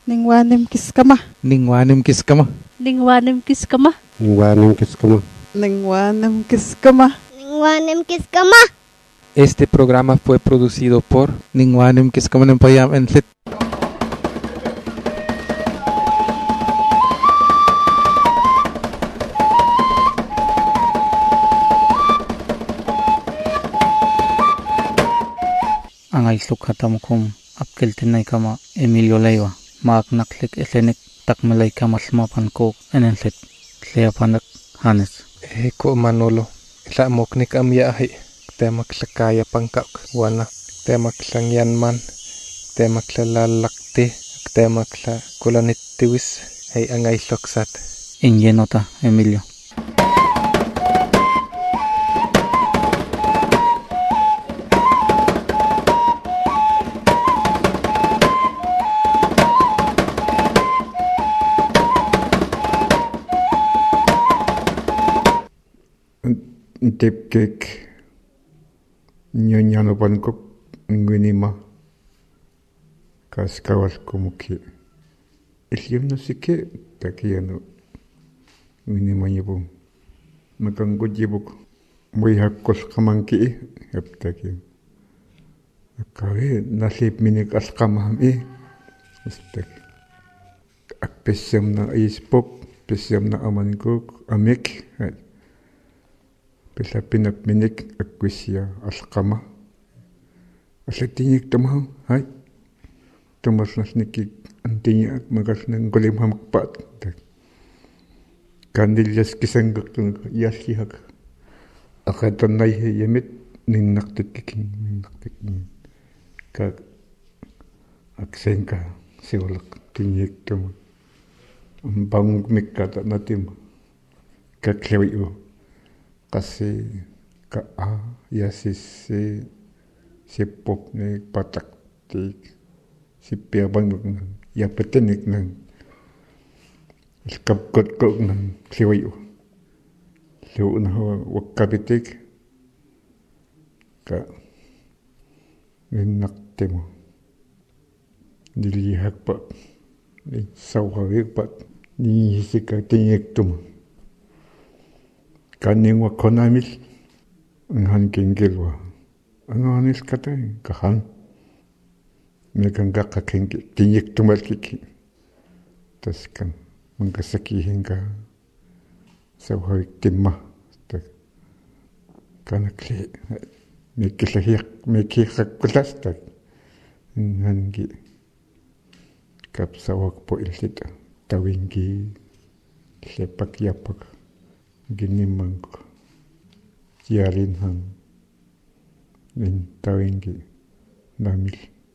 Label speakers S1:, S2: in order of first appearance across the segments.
S1: Ningwanim kiskama.
S2: Ningwanim kiskama.
S3: Ningwanim kiskama.
S4: Ningwanim kiskama.
S1: Ningwanim kiskama.
S5: Ningwanim kiskama.
S2: Este programa fue producido por Ningwanim Kiskama Nempayam and Fit.
S6: Ang aisluk hatamukum apkeltinay kama Emilio Leiva maak naklik elenik takmalay kamalmapan ko enenlit leapanak Hanes.
S2: Ko Manolo la moknik amyahi temak lakaya pangkak wana temak langyanman temak lalakti temak la kulanittiwis ay ang ailoksat.
S6: Inyenota Emilio.
S4: Tipkik nyonyano pankok ngunima kaskawal kumuki ilyamno sike takiyano ngunima yibum makanggo jibuk muy hakkos kamanki yaptaki akawe nasib minik askamaham istaki akpesyam na ispok pesyam na amankok amik Pila pinapminik akwisya alqama asatinik tamah hay tamasnas nikik antinya magas nang golim hamakpat kandillas kisanggak tung yashihak akatanay yemit ning naktikiking ka aksenka siwalak tinyik tum bang mikata natim kaklewi kasi ka yasis si pop ni patak ti si piabang ng yapetenik ng kapkot ko ng siwayo siw na wakabitik ka ninakte mo nilihak pa ni sawawik pa ni hisika tinyek tumo kaning wa konamil ang kingilwa ang hanis katay kahan megangga kakengki tinyik tumalkiki tas kan mangkasakihin ka sa hawik timma kanakli mekilahiyak mekihak kulas tak hangi kapsawak po ilsita tawingi sepak yapak ginimang yarin hang in tawingi namil.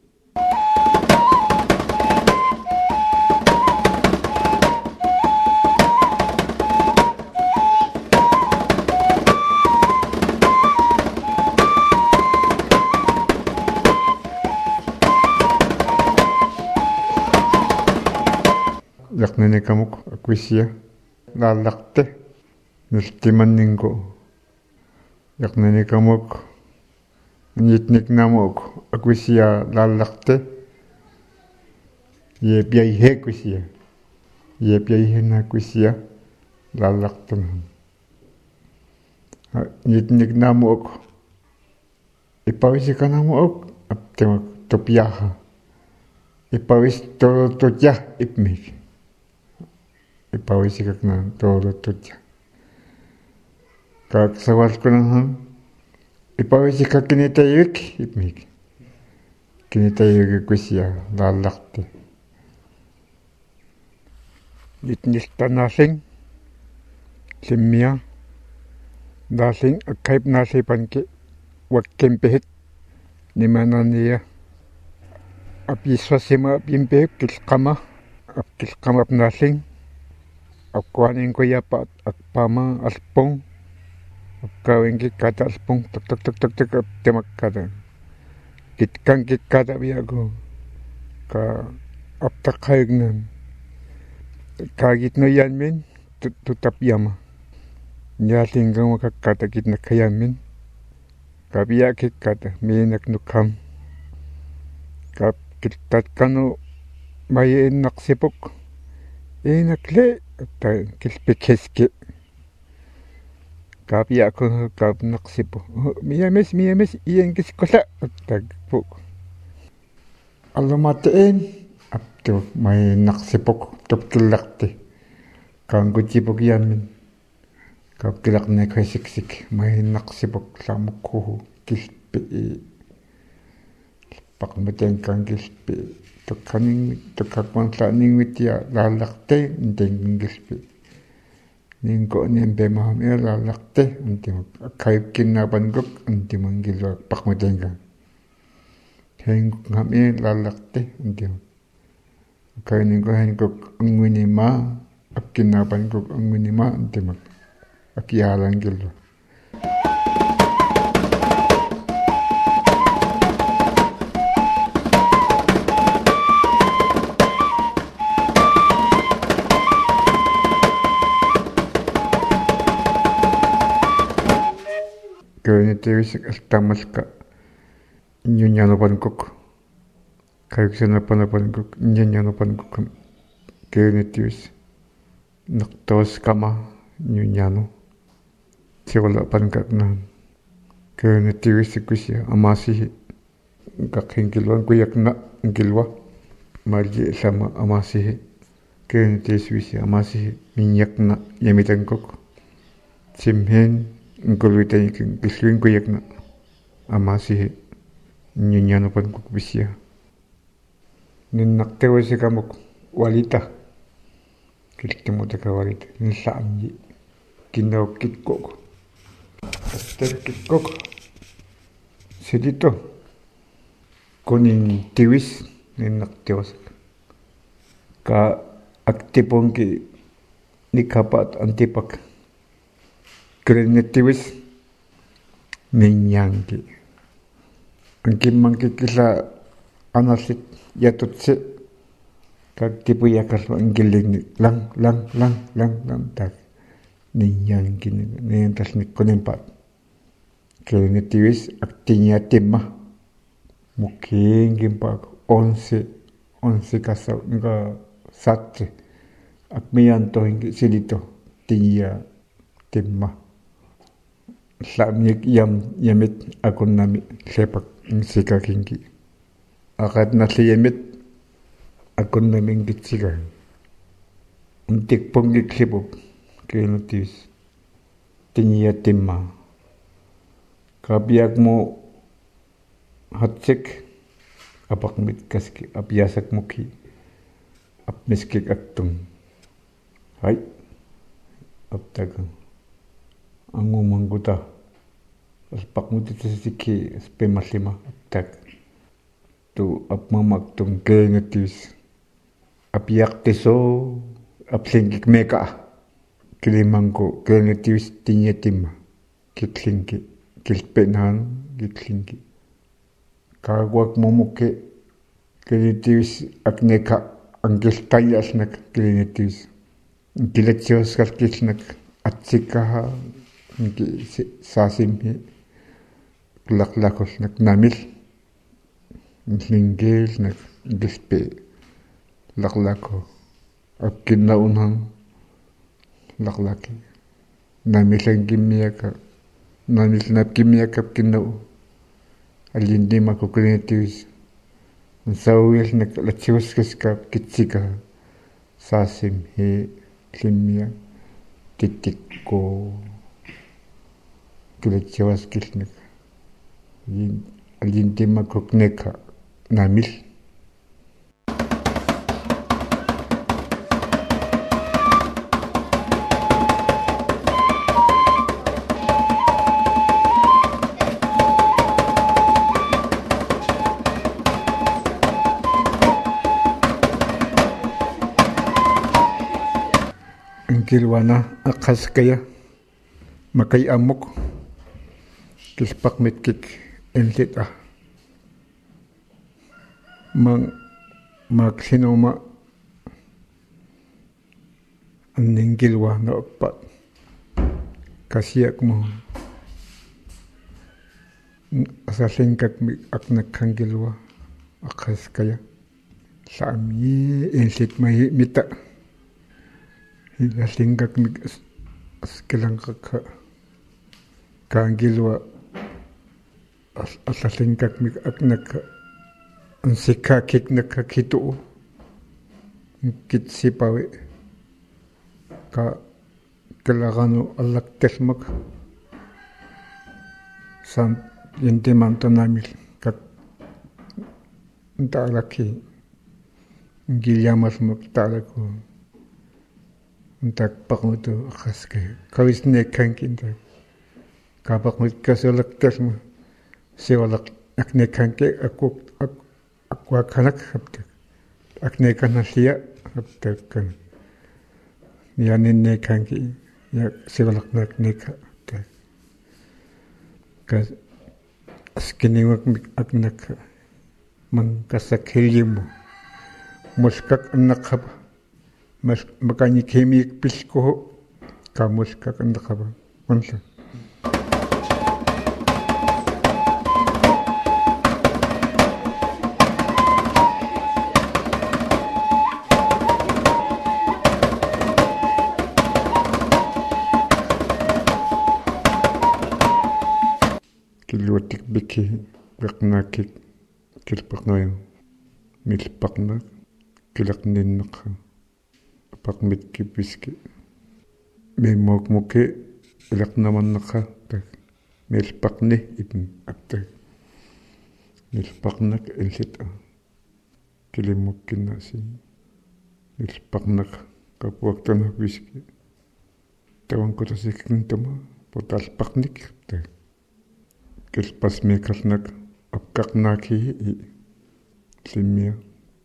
S4: Yaknene kamuk akwisya lalakte nultimanningo yaknene kamuk nitnik namuk akwisya lalakte yebyaihe kwisya yebyaihe na kwisya lalakte nitnik namuk ipawisi ka namuk aptemak topyaha ipawis totya ipmik ipawisi ka na totya kak sawal ko nang ipawisi ka kinitayik ipmik kinitayik kusya lalakte litnis tanasing simya dasing akayp nasipan ki wakkempehit nimananiya apiswasima apimpehit kilkama apnasing apkuanin ko yapat akpama alpong kawin kikata alpong tak temak kata kitkan kikata biago ka aptakayag nan kagit no yan min tutap yama nyaling kang makakata kit na kayan min kabiya kikata minak nukam kap kitat kano may naksipok inakle ta kilpekeski kapia ko kap naksipo miyames iengiskola tagpuk alamateen apto may naksipok topkilakte kangutipok yamin kapkilak ne kasiksik may naksipok samukho kilpe pakmeten kang kilpe tukakwan sa ningwitya lalakte inteng kilpe ningko nembe maham lalakte untim kayip kinabangok untim angilo pakmeten kang heng ngam lalakte untim kay ningko hengkok angwinima akkinabangok angwinima untim akiyalang gilo kaya tiwis tamas ka nyunyano pankok kaya sana panapankok nyunyano pankok kaya tiwis naktawas kama nyunyano siwala pankak na kaya tiwis kusya amasihi kakhingilwa kuyak na ngilwa marji sama amasihi kaya tiwis amasihi minyak na yamitankok simhen ngulwitay kiswing kuyak na amasihi nyunyano pankok bisya ninaktewa si kamok walita kiltimuta ka walita nisaamji kinaw kitkok aster kitkok sidito kuning tiwis ninaktewa sa ka aktipong ki nikapat antipak Krenetiwis minyangki angkin mangkikisa anasit yatutsi kag tipu yakal anggiling lang tak minyangki niyantas nikonempat krenetiwis aktinya timah mungkin gimpak 11 kasaw nga satse akmiyanto hingi silito tinya timah Slamyek yamit akun nami sepak sika kinki. Akat na yamit akun nami ngitsika. Untik ponggik sipok kinotis. Tinya timma. Kabiyak mo hatsik apak mit kaski abyasak muki. Apmiskik aktung. Hai. Aptagang. Angu mangguta aspak muti tsiki spemalima tak tu ap mamaktum kengetis apiak teso apsingik meka kilimangko kengetis tinyetima kitlinki kilpenan kitlinki kagwak momuke kengetis akneka angkil tayas nak kengetis kiletios kalkisnak atsikaha ngi sasimhi laklakos nak namil nglingel nak gispe laklako akkinna unhang laklaki namilang kimiyaka namil nap kimiyaka kinna alindi makukrinetiwis nsawil nak lachiwas kaskap kitsika sasimhi kimiya titikko Kiletiawas kisnek alintima kokneka namil angkilwana akas kaya makay amok kispak mitkik enlit magsinoma ang ninggilwa na akpat kasiyak mo asasingkak ak nagkanggilwa akas kaya Sami insit mai mita. Hila singkak mig askelang kakak. Kangilwa asa singkak mig aknak ansika kik nakakitu. Kit sipawe. Ka kelagano alak tesmak. San yente mantanamil kak ntalaki. Gilyamas magtalako. Untak pakuto akaske. Kawis ne kankin tak. Kapak mo kasolak tas mo. Siwalak akne kanke aku kanak haptak. Akne kanasiya haptak kan. Yanin ne kanki. Ya siwalak nak ne haptak. Kas askiniwak aknak mangkasak hilyimo. Muskak anak haba. Makanya kimik pisko ka muskak anak haba. Mansa. Kiluatik biki baknakik kilpaknoyo milpaknak kilakninnak pakmit kipiski memok moke ilaknamannaka tak milpakni ibn aktak milpaknak ilsit kilimokkin nasi milpaknak kapuaktanak piski tawang kotasikin tama potalpaknik tak kilpas mekarnak apkaknaki simia.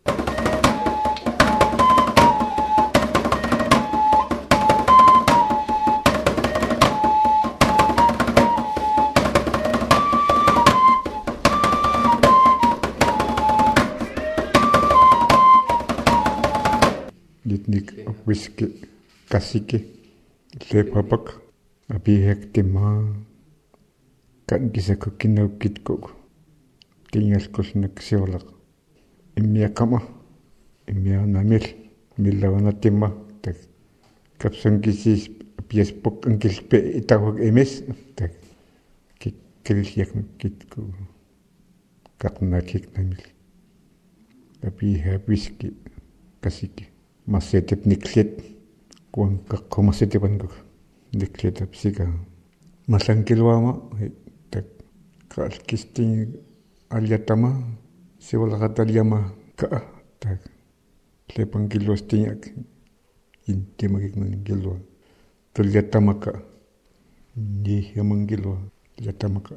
S4: Ditnik whisky kasike lepapak abihek tema kan kisa ko kinawkit ko tinggal ko nagsiolak imya kama imya namil milawana tema tak kapsang kisi pies pok ang kilpe itawag emes tak kilisyak kit ko kaknakik namil tapi whisky kasike masetip niklet kuang kakkomasetipan ko niklet apsika masangkilwama tak kalkisting alyatama siwalakatalyama ka tak lepang kilos tinyak inti magiging gilwa tulyatama ka hindi yamang gilwa yatama ka.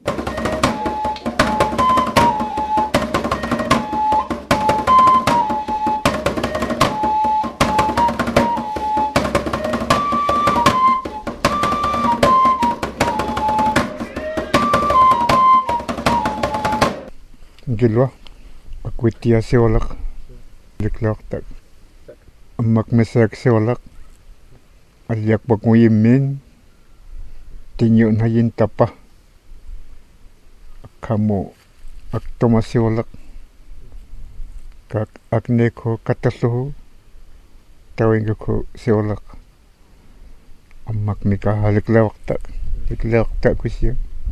S4: Gilwa akuitia siolak liklak tak amak mesak siolak alyak baguyimin tinyo na yin tapa kamu aktoma siolak kak akne ko katasuhu tawing ko siolak amak nikahaliklak tak kusiya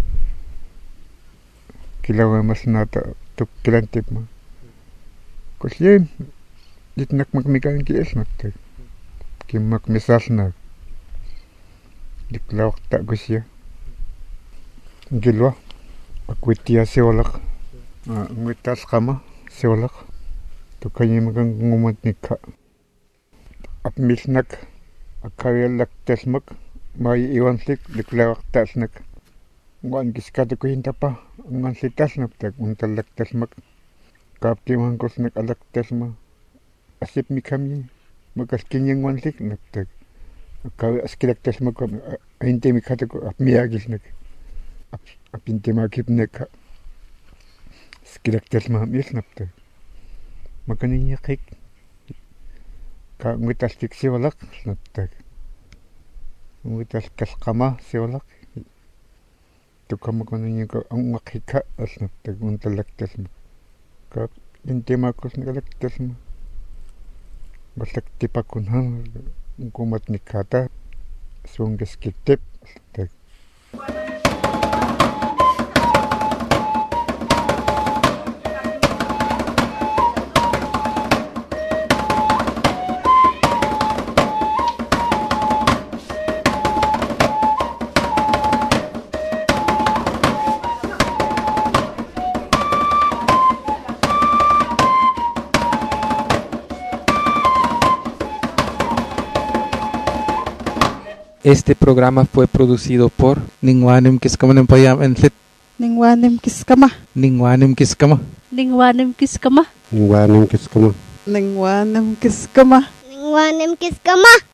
S4: kilawa mas nata tuk kilantip ma kusyen ditnak magmikan kies nakta kimak misas na diklawak ta kusya gilwa akuitia siolak nguitas kama siolak tukanya magang ngumat nikha apmisnak akawelak tesmak mai iwanslik diklawak tasnak ngan kiskata ko hintapa ngan sitas naptak untalak tasmak kapti mangkos nak alak tasma asip mikami makas kinyang wanslik naptak kawe askilak tasmak hinte mikata ko apmiagis nak apinte makip nak skilak tasma mis naptak makaninya kik ka nguitas tik siwalak naptak nguitas kaskama siwalak tukama ko niya ko ang makika as naptag untalak tas ka intimakos nikalaktasma matlaktipakunhan kumatnikata sungaskitip tak.
S2: Este programa fue producido por
S6: Ningwanim kiskama ng payam entlit.
S1: Ningwanim kiskama.
S6: Ningwanim kiskama.
S3: Ningwanim kiskama.
S5: Ningwanim kiskama.
S1: Ningwanim kiskama.
S7: Ningwanim kiskama.